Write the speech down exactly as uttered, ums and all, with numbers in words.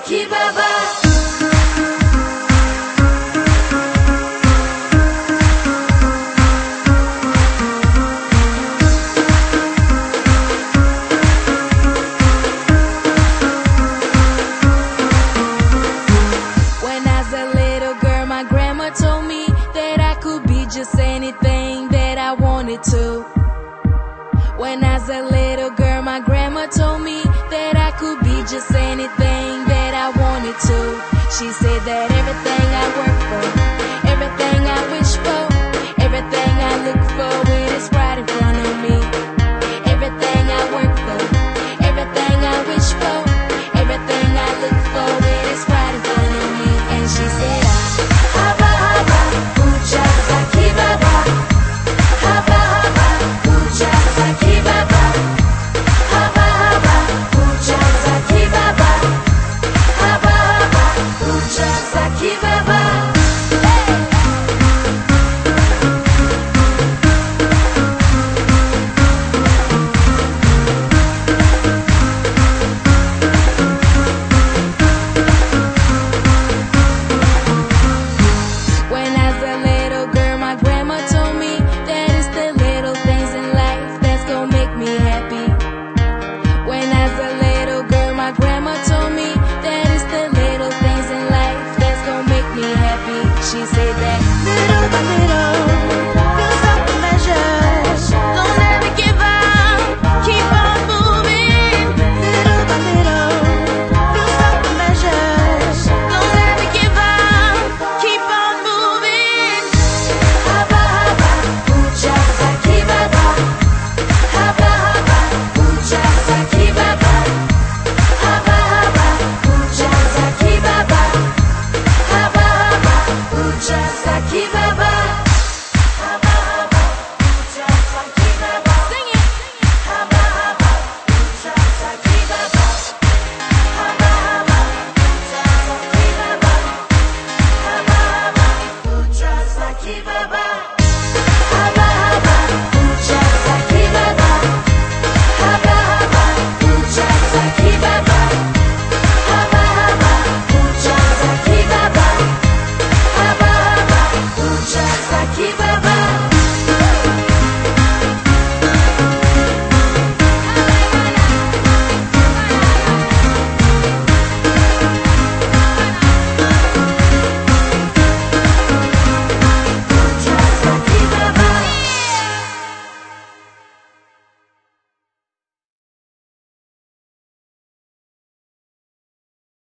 Kibaba. Told me that I could be just anything that I wanted to. When I was a little girl, my grandma told me that I could be just anything that I wanted to.